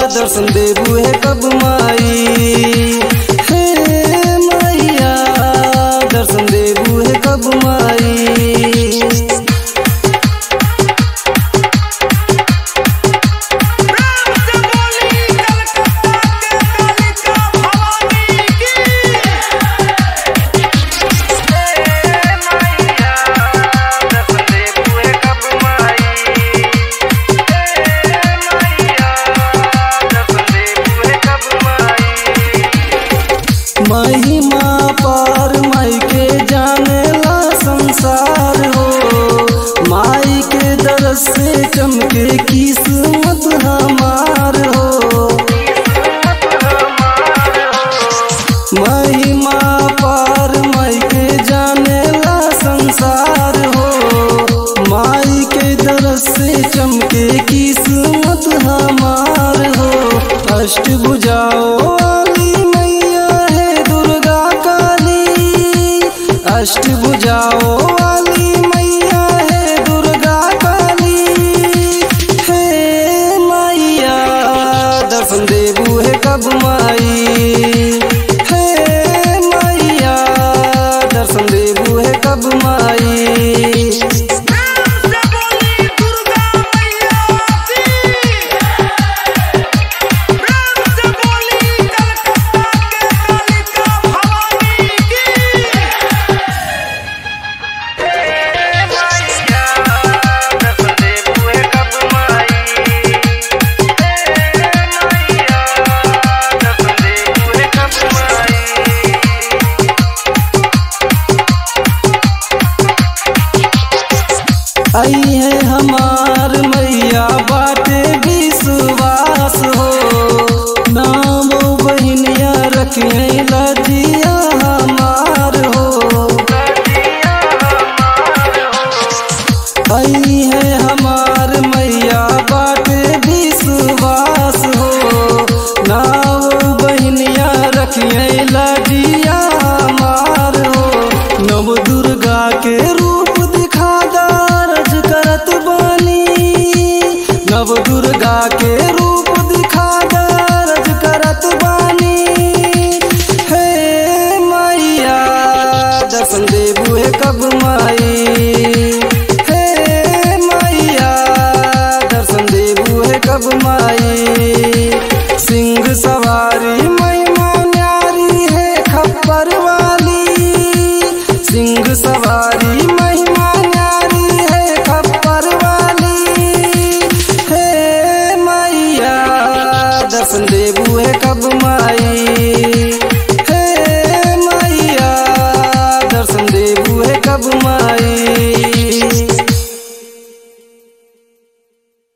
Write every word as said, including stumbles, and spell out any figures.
दर्शन देबू है कब माई। हे मैया दर्शन देबू है कब माई। महिमा पार माई के जानेला संसार हो। माई के दरस से चमके किस्मत हमार हो। महिमा पार माई के जानेला संसार हो। माई के दरस से चमके किस्मत हमार हो। अष्टभुजाओं अष्टभुजाओं वाली मैया है दुर्गा काली। हे मैया दर्शन देबू है कब माई।